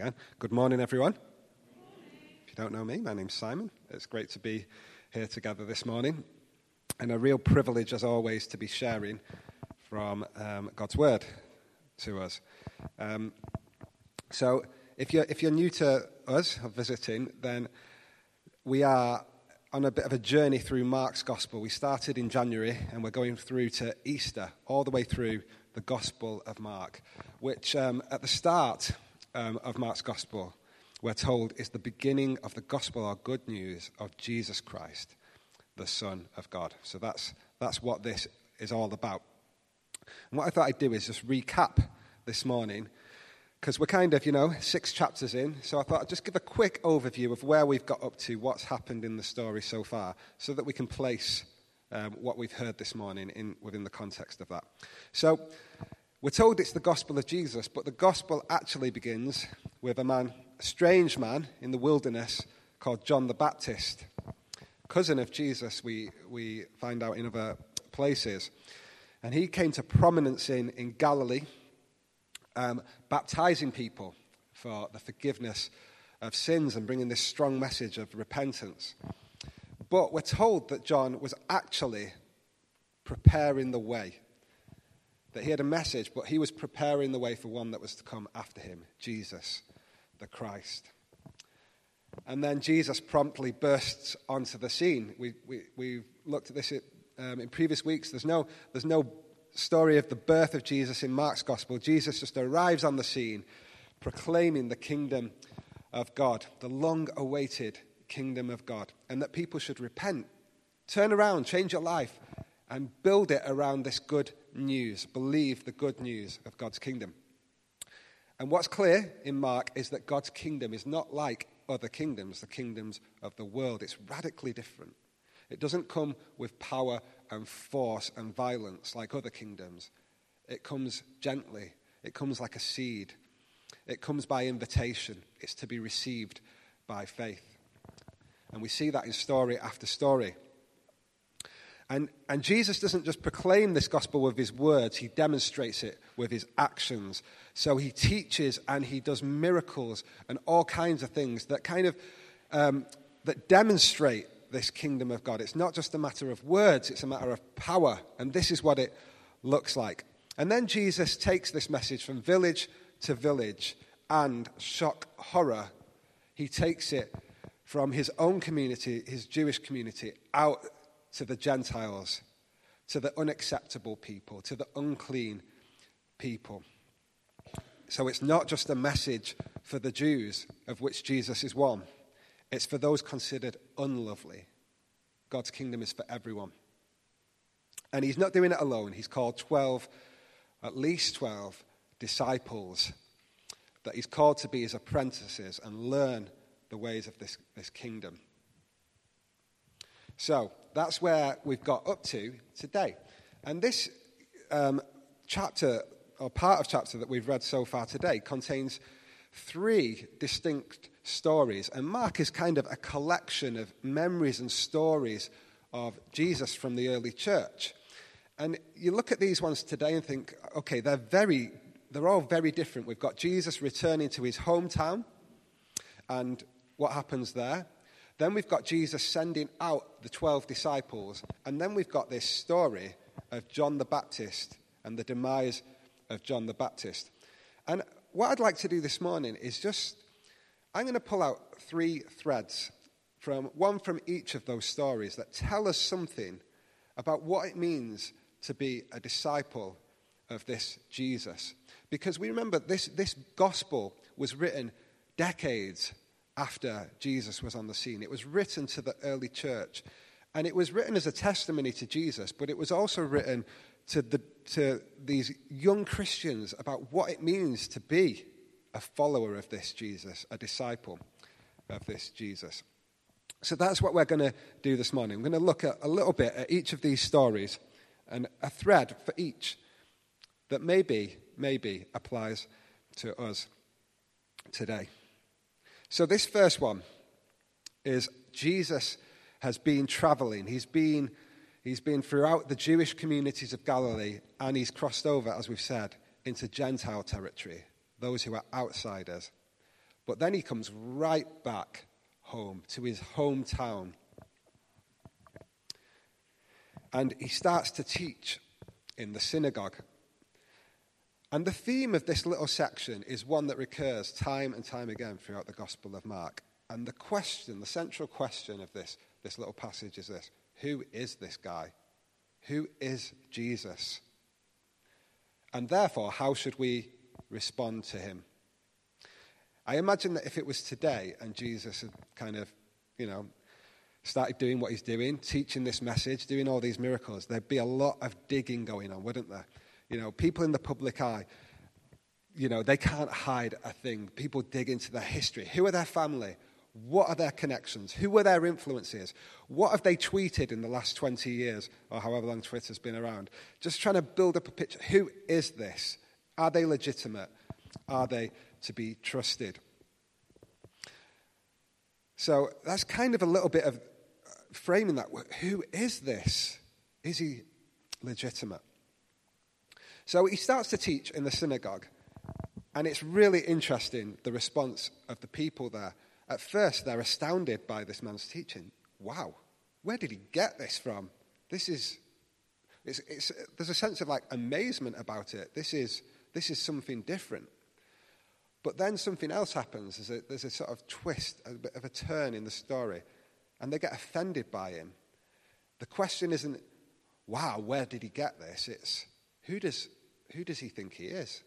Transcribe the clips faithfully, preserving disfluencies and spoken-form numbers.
again. Good morning, everyone. If you don't know me, my name's Simon. It's great to be here together this morning. And a real privilege, as always, to be sharing from um, God's Word to us. Um, so if you're, if you're new to us, or visiting, then we are on a bit of a journey through Mark's Gospel. We started in January, and we're going through to Easter, all the way through the Gospel of Mark, which um, at the start um, of Mark's Gospel, we're told is the beginning of the Gospel or good news of Jesus Christ, the Son of God. So that's that's what this is all about. And what I thought I'd do is just recap this morning, because we're kind of, you know, six chapters in, so I thought I'd just give a quick overview of where we've got up to, what's happened in the story so far, so that we can place um, what we've heard this morning in within the context of that. So we're told it's the gospel of Jesus, but the gospel actually begins with a man, a strange man in the wilderness called John the Baptist, cousin of Jesus, we, we find out in other places. And he came to prominence in, in Galilee, um, baptizing people for the forgiveness of sins and bringing this strong message of repentance. But we're told that John was actually preparing the way, that he had a message, but he was preparing the way for one that was to come after him, Jesus, the Christ. And then Jesus promptly bursts onto the scene. We we we looked at this um, in previous weeks. There's no there's no story of the birth of Jesus in Mark's Gospel. Jesus just arrives on the scene, proclaiming the kingdom of God, the long-awaited kingdom of God, and that people should repent, turn around, change your life, and build it around this good news. Believe the good news of God's kingdom. And what's clear in Mark is that God's kingdom is not like other kingdoms, the kingdoms of the world. It's radically different. It doesn't come with power and force and violence like other kingdoms. It comes gently. It comes like a seed. It comes by invitation. It's to be received by faith. And we see that in story after story. And, and Jesus doesn't just proclaim this gospel with his words, he demonstrates it with his actions. So he teaches and he does miracles and all kinds of things that kind of um, that demonstrate this kingdom of God. It's not just a matter of words, it's a matter of power. And this is what it looks like. And then Jesus takes this message from village to village and, shock horror, he takes it from his own community, his Jewish community, out to the Gentiles, to the unacceptable people, to the unclean people. So it's not just a message for the Jews, of which Jesus is one. It's for those considered unlovely. God's kingdom is for everyone. And he's not doing it alone. He's called twelve, at least twelve disciples that he's called to be his apprentices and learn the ways of this, this kingdom. So that's where we've got up to today. And this um, chapter, or part of chapter that we've read so far today, contains three distinct stories. And Mark is kind of a collection of memories and stories of Jesus from the early church. And you look at these ones today and think, okay, they're very, they're all very different. We've got Jesus returning to his hometown, and what happens there. Then we've got Jesus sending out the twelve disciples. And then we've got this story of John the Baptist and the demise of John the Baptist. And what I'd like to do this morning is just, I'm going to pull out three threads, from one from each of those stories that tell us something about what it means to be a disciple of this Jesus. Because we remember this, this gospel was written decades after Jesus was on the scene. It was written to the early church, and it was written as a testimony to Jesus, but it was also written to the to these young Christians about what it means to be a follower of this Jesus, a disciple of this Jesus. So that's what we're going to do this morning. We're going to look at a little bit at each of these stories and a thread for each that maybe, maybe applies to us today. So this first one is Jesus has been traveling. He's been, he's been throughout the Jewish communities of Galilee, and he's crossed over, as we've said, into Gentile territory, those who are outsiders. But then he comes right back home to his hometown. And he starts to teach in the synagogue. And the theme of this little section is one that recurs time and time again throughout the Gospel of Mark. And the question, the central question of this, this little passage is this: who is this guy? Who is Jesus? And therefore, how should we respond to him? I imagine that if it was today and Jesus had kind of, you know, started doing what he's doing, teaching this message, doing all these miracles, there'd be a lot of digging going on, wouldn't there? You know, people in the public eye, you know, they can't hide a thing. People dig into their history. Who are their family? What are their connections? Who are their influences? What have they tweeted in the last twenty years, or however long Twitter's been around? Just trying to build up a picture. Who is this? Are they legitimate? Are they to be trusted? So that's kind of a little bit of framing that. Who is this? Is he legitimate? So he starts to teach in the synagogue, and it's really interesting, the response of the people there. At first, they're astounded by this man's teaching. Wow, where did he get this from? This is, it's, it's, there's a sense of like amazement about it. This is, this is something different. But then something else happens. There's a, there's a sort of twist, a bit of a turn in the story, and they get offended by him. The question isn't, wow, where did he get this? It's, who does, who does he think he is?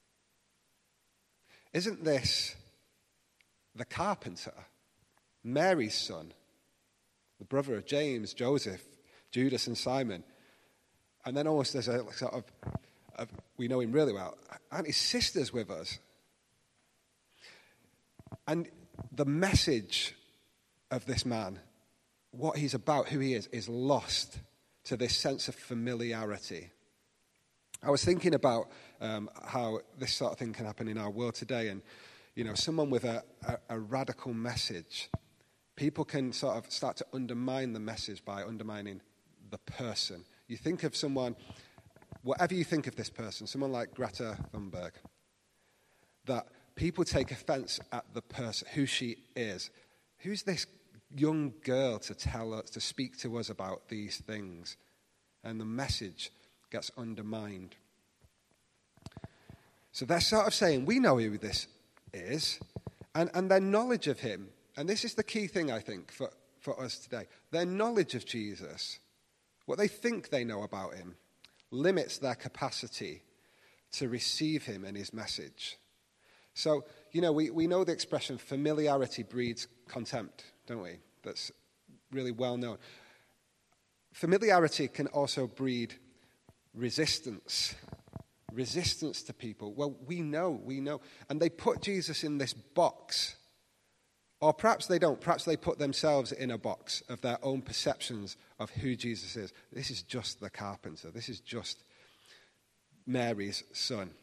Isn't this the carpenter, Mary's son, the brother of James, Joseph, Judas, and Simon? And then almost there's a sort of, of, we know him really well, aren't his sisters with us? And the message of this man, what he's about, who he is, is lost to this sense of familiarity. I was thinking about um, how this sort of thing can happen in our world today, and you know, someone with a, a, a radical message, people can sort of start to undermine the message by undermining the person. You think of someone, whatever you think of this person, someone like Greta Thunberg, that people take offense at the person, who she is. Who's this young girl to tell us, to speak to us about these things? And the message gets undermined. So they're sort of saying, we know who this is, and, and their knowledge of him, and this is the key thing, I think, for, for us today, their knowledge of Jesus, what they think they know about him, limits their capacity to receive him and his message. So, you know, we, we know the expression familiarity breeds contempt, don't we? That's really well known. Familiarity can also breed resistance. Resistance to people. Well, we know, we know. And they put Jesus in this box. Or perhaps they don't. Perhaps they put themselves in a box of their own perceptions of who Jesus is. This is just the carpenter. This is just Mary's son.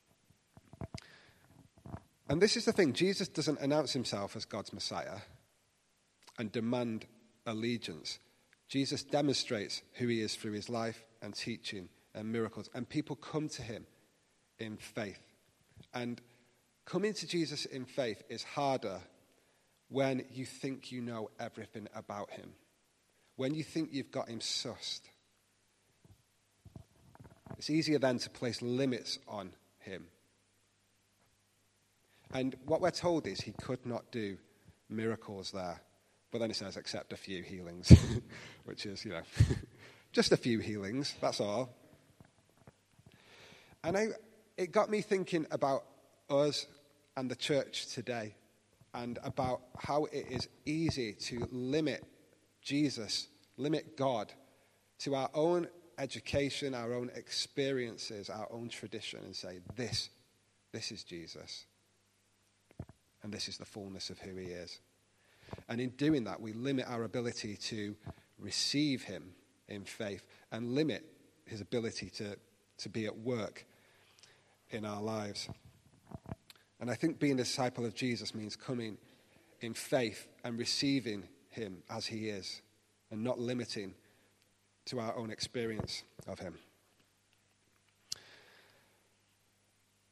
And this is the thing. Jesus doesn't announce himself as God's Messiah and demand allegiance. Jesus demonstrates who he is through his life and teaching and miracles. And people come to him in faith. And coming to Jesus in faith is harder when you think you know everything about him. When you think you've got him sussed. It's easier then to place limits on him. And what we're told is he could not do miracles there. But then it says, except a few healings, which is, you know, just a few healings, that's all. And I, it got me thinking about us and the church today, and about how it is easy to limit Jesus, limit God, to our own education, our own experiences, our own tradition, and say, this, this is Jesus. And this is the fullness of who he is. And in doing that, we limit our ability to receive him in faith and limit his ability to, to be at work in our lives. And I think being a disciple of Jesus means coming in faith and receiving him as he is and not limiting to our own experience of him.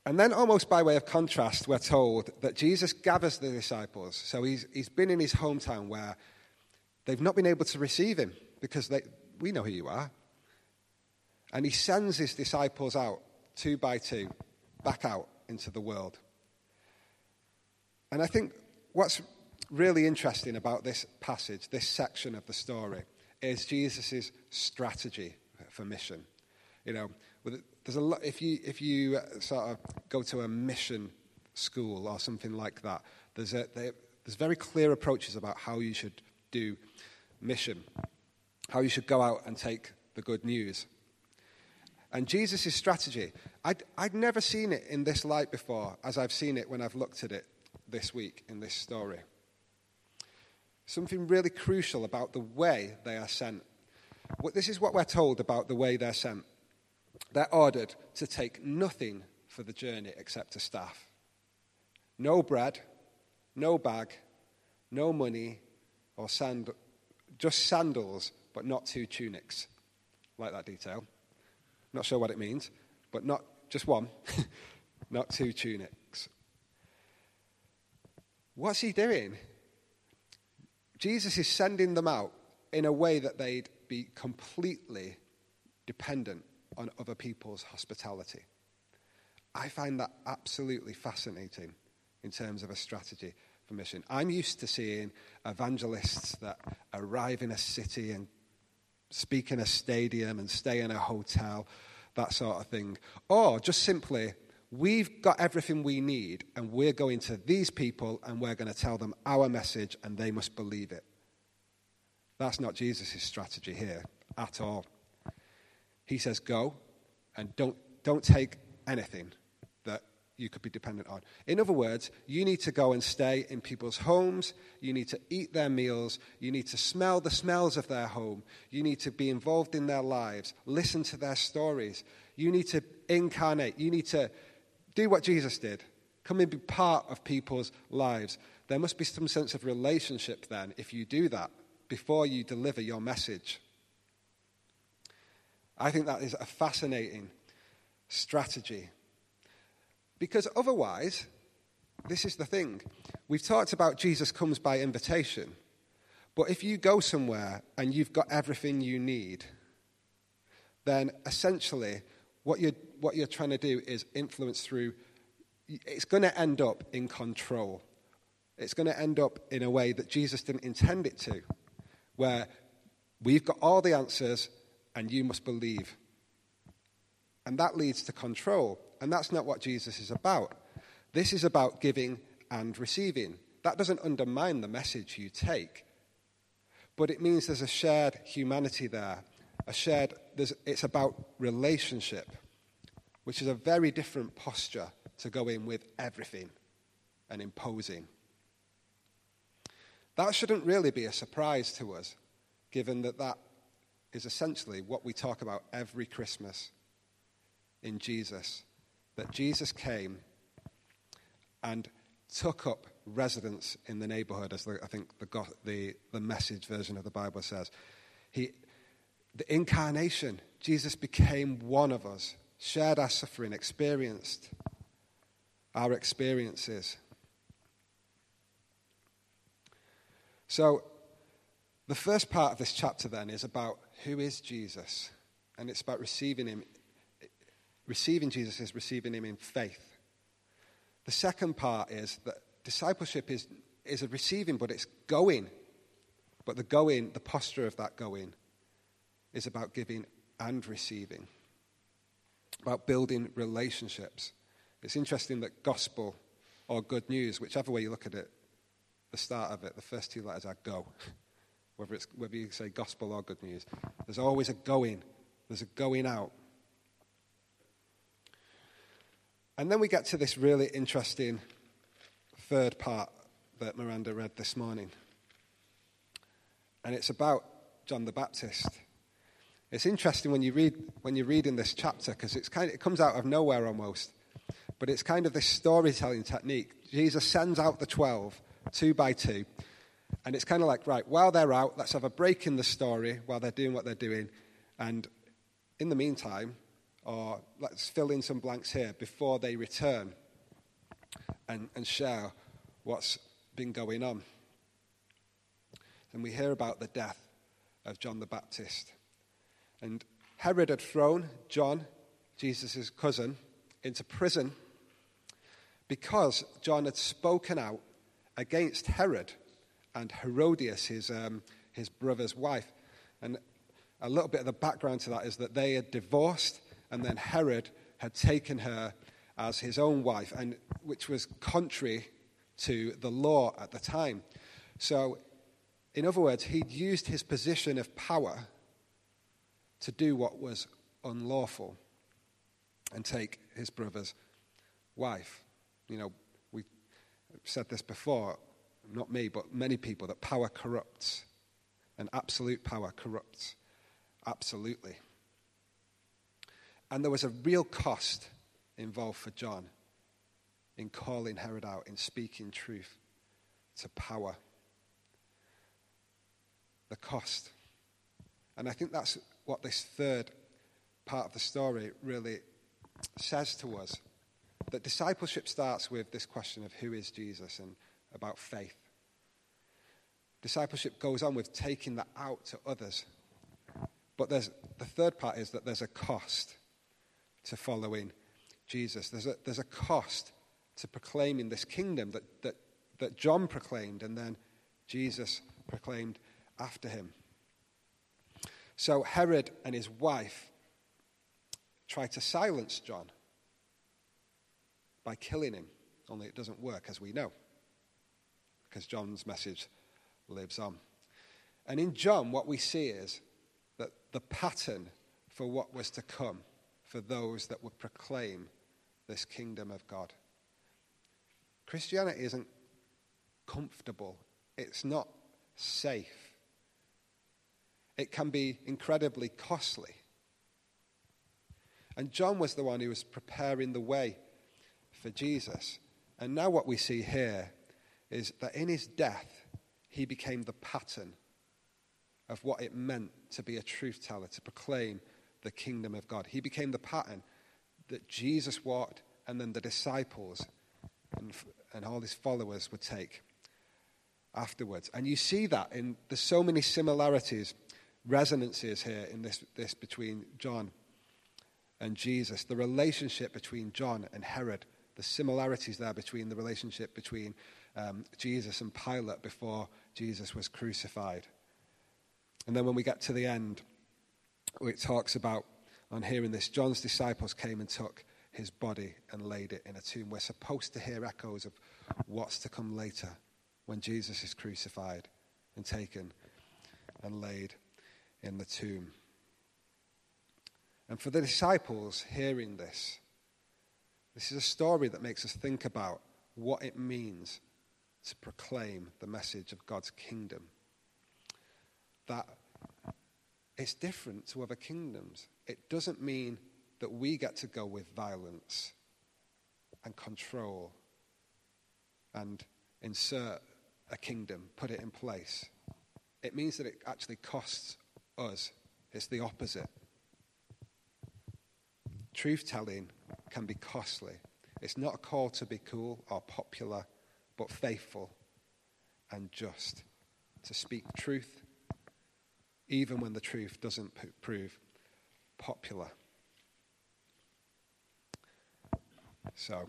And then almost by way of contrast, we're told that Jesus gathers the disciples. So he's, he's been in his hometown where they've not been able to receive him because they, we know who you are. And he sends his disciples out, two by two, back out into the world. And I think what's really interesting about this passage, this section of the story, is Jesus' strategy for mission. You know, there's a lot. If you if you sort of go to a mission school or something like that, there's a there's very clear approaches about how you should do mission, how you should go out and take the good news. And Jesus' strategy, I'd I'd never seen it in this light before, as I've seen it when I've looked at it this week in this story. Something really crucial about the way they are sent. This is what we're told about the way they're sent. They're ordered to take nothing for the journey except a staff. No bread, no bag, no money, or sand, just sandals, but not two tunics. Like that detail. Not sure what it means, but not just one, not two tunics. What's he doing? Jesus is sending them out in a way that they'd be completely dependent on other people's hospitality. I find that absolutely fascinating in terms of a strategy for mission. I'm used to seeing evangelists that arrive in a city and speak in a stadium and stay in a hotel, that sort of thing. Or just simply, we've got everything we need and we're going to these people and we're going to tell them our message and they must believe it. That's not Jesus' strategy here at all. He says, go and don't, don't take anything that you could be dependent on. In other words, you need to go and stay in people's homes. You need to eat their meals. You need to smell the smells of their home. You need to be involved in their lives. Listen to their stories. You need to incarnate. You need to do what Jesus did. Come and be part of people's lives. There must be some sense of relationship then if you do that before you deliver your message. I think that is a fascinating strategy. Because otherwise, this is the thing. We've talked about Jesus comes by invitation. But if you go somewhere and you've got everything you need, then essentially what you're, what you're trying to do is influence through, it's going to end up in control. It's going to end up in a way that Jesus didn't intend it to, where we've got all the answers and you must believe. And that leads to control. And that's not what Jesus is about. This is about giving and receiving. That doesn't undermine the message you take. But it means there's a shared humanity there. A shared, there's, it's about relationship, which is a very different posture to go in with everything and imposing. That shouldn't really be a surprise to us, given that that is essentially what we talk about every Christmas in Jesus. That Jesus came and took up residence in the neighborhood, as the, I think the, the, the Message version of the Bible says. He, the incarnation, Jesus became one of us, shared our suffering, experienced our experiences. So, the first part of this chapter then is about who is Jesus, and it's about receiving him. Receiving Jesus is receiving him in faith. The second part is that discipleship is, is a receiving, but it's going. But the going, the posture of that going, is about giving and receiving, about building relationships. It's interesting that gospel or good news, whichever way you look at it, the start of it, the first two letters are go. Whether it's whether you say gospel or good news, there's always a going. There's a going out. And then we get to this really interesting third part that Miranda read this morning. And it's about John the Baptist. It's interesting when you read when you read in this chapter, because it's kind of, it comes out of nowhere almost. But it's kind of this storytelling technique. Jesus sends out the twelve, two by two. And it's kind of like, right, while they're out, let's have a break in the story while they're doing what they're doing. And in the meantime, or let's fill in some blanks here, before they return and, and share what's been going on. And we hear about the death of John the Baptist. And Herod had thrown John, Jesus' cousin, into prison because John had spoken out against Herod and Herodias, his, um, his brother's wife. And a little bit of the background to that is that they had divorced, and then Herod had taken her as his own wife, and which was contrary to the law at the time. So, in other words, he'd used his position of power to do what was unlawful and take his brother's wife. You know, we've said this before, not me, but many people, that power corrupts, and absolute power corrupts absolutely. And there was a real cost involved for John in calling Herod out, in speaking truth to power. The cost. And I think that's what this third part of the story really says to us. That discipleship starts with this question of who is Jesus and about faith. Discipleship goes on with taking that out to others. But there's the third part is that there's a cost to following Jesus. There's a, there's a cost to proclaiming this kingdom that, that, that John proclaimed and then Jesus proclaimed after him. So Herod and his wife try to silence John by killing him, only it doesn't work, as we know, because John's message lives on. And in John, what we see is that the pattern for what was to come for those that would proclaim this kingdom of God. Christianity isn't comfortable. It's not safe. It can be incredibly costly. And John was the one who was preparing the way for Jesus. And now what we see here is that in his death, he became the pattern of what it meant to be a truth teller, to proclaim the kingdom of God. He became the pattern that Jesus walked, and then the disciples and, and all his followers would take afterwards. And you see that in, there's so many similarities, resonances here in this, this between John and Jesus. The relationship between John and Herod, the similarities there between the relationship between um, Jesus and Pilate before Jesus was crucified. And then when we get to the end, it talks about, on hearing this, John's disciples came and took his body and laid it in a tomb. We're supposed to hear echoes of what's to come later when Jesus is crucified and taken and laid in the tomb. And for the disciples hearing this, this is a story that makes us think about what it means to proclaim the message of God's kingdom. That it's different to other kingdoms. It doesn't mean that we get to go with violence and control and insert a kingdom, put it in place. It means that it actually costs us. It's the opposite. Truth-telling can be costly. It's not a call to be cool or popular, but faithful and just. To speak truth, even when the truth doesn't p- prove popular. So,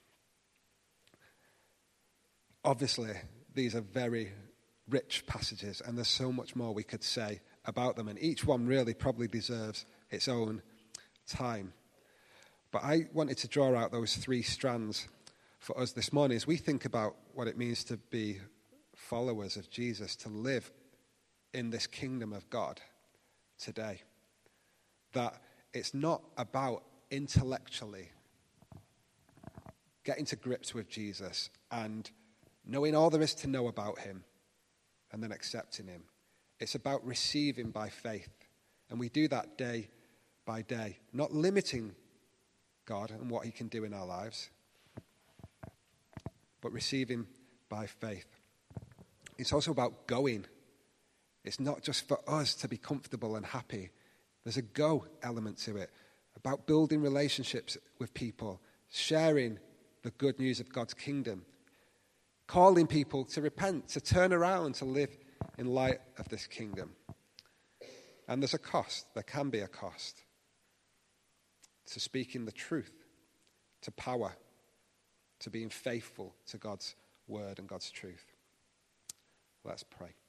obviously, these are very rich passages, and there's so much more we could say about them, and each one really probably deserves its own time. But I wanted to draw out those three strands for us this morning as we think about what it means to be followers of Jesus, to live in this kingdom of God today. That it's not about intellectually getting to grips with Jesus and knowing all there is to know about him and then accepting him. It's about receiving by faith. And we do that day by day, not limiting God and what he can do in our lives, but receiving by faith. It's also about going. It's not just for us to be comfortable and happy. There's a go element to it. about building relationships with people, sharing the good news of God's kingdom, calling people to repent, to turn around, to live in light of this kingdom. And there's a cost. There can be a cost to speaking the truth, to power, to being faithful to God's word and God's truth. Let's pray.